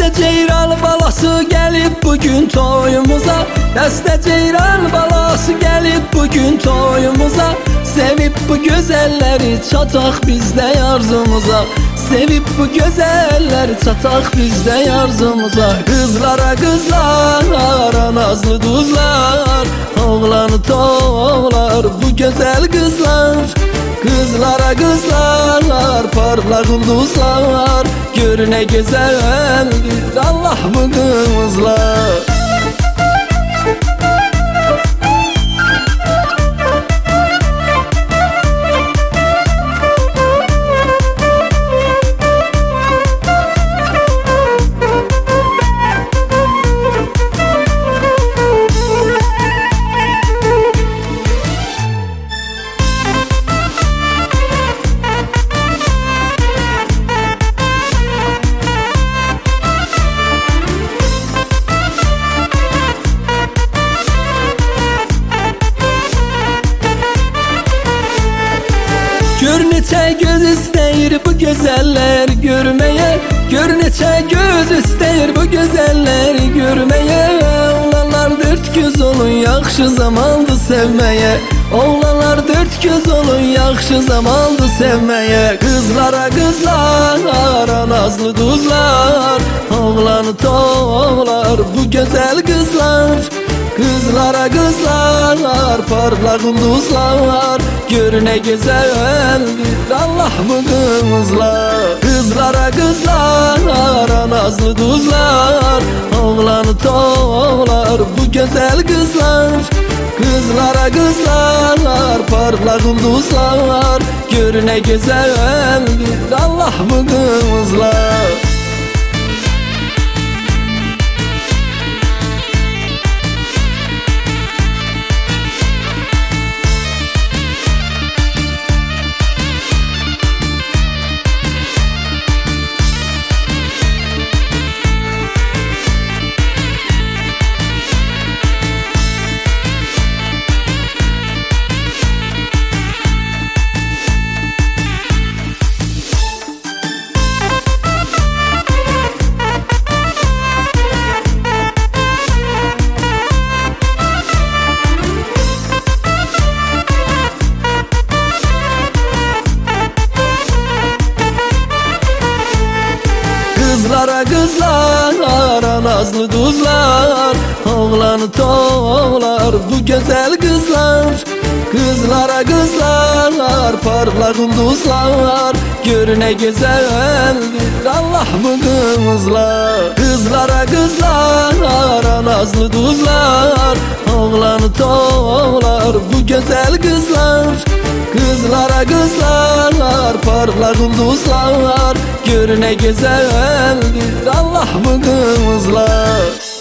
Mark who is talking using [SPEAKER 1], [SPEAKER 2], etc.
[SPEAKER 1] Dəstə ceyran balası gəlib bugün toyumuza, Dəstə ceyran balası gəlib bugün toyumuza. Sevib bu gözəlləri çataq bizdə arzumuza, Sevib bu gözəlləri çataq bizdə arzumuza. Qızlara qızlar, nazlı duzlar, oğlanı toğlar bu gözəl qızlar. Kızlara kızlar, parlak ulduzlar, gör ne güzeldir Allah bu kızlar. Gör neçə göz istəyir bu gözəllər görməyə, Gör neçə göz istəyir bu gözəlləri görməyə. Oğlanlar dörd göz olun, yaxşı zamandı sevməyə, Oğlanlar dörd göz olun, yaxşı zamandı sevməyə. Qızlara qızlar, nazlı duzlar, oğlanı toğlar bu gözəl qızlar. Kızlara kızlar, parlak ulduzlar, gör ne güzeldir Allah bu kızlar. Kızlara kızlar, nazlı duzlar, oğlanı toğlar bu güzel kızlar. Kızlara kızlar, parlak ulduzlar, gör ne güzeldir Allah bu kızlar. Kızlara kızlar, nazlı duzlar, oğlanı toğlar bu güzel kızlar. Kızlara kızlar, parlak ulduzlar, gör ne güzeldir Allah bu kızlar. Kızlara kızlar, nazlı duzlar, oğlanı toğlar bu güzel kızlar. Kızlara kızlar, parlak ulduzlar, gör ne güzeldir Allah bu kızlar.